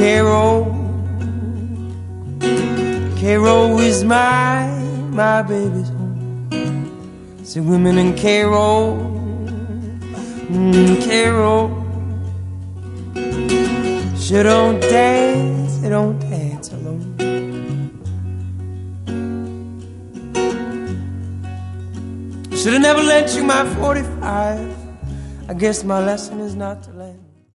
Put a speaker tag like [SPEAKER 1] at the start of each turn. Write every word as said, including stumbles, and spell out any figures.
[SPEAKER 1] Cairo, Cairo is my, my baby's home. See women in Cairo, mm, Cairo. She don't dance, they don't dance alone. Should've never lent you my forty-five. I guess my lesson is not to lend.